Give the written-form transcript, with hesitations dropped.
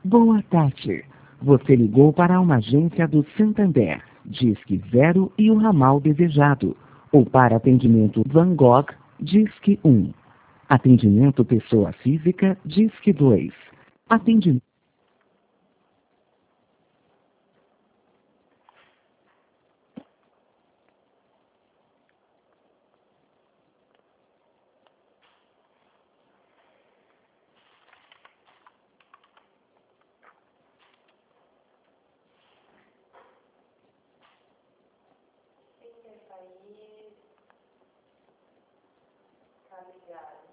Boa tarde. Você ligou para uma agência do Santander, Disque 0 e o ramal desejado. Ou para atendimento Van Gogh, Disque 1. Atendimento pessoa física, Disque 2. Atendimento. Quem quer sair, tá ligado.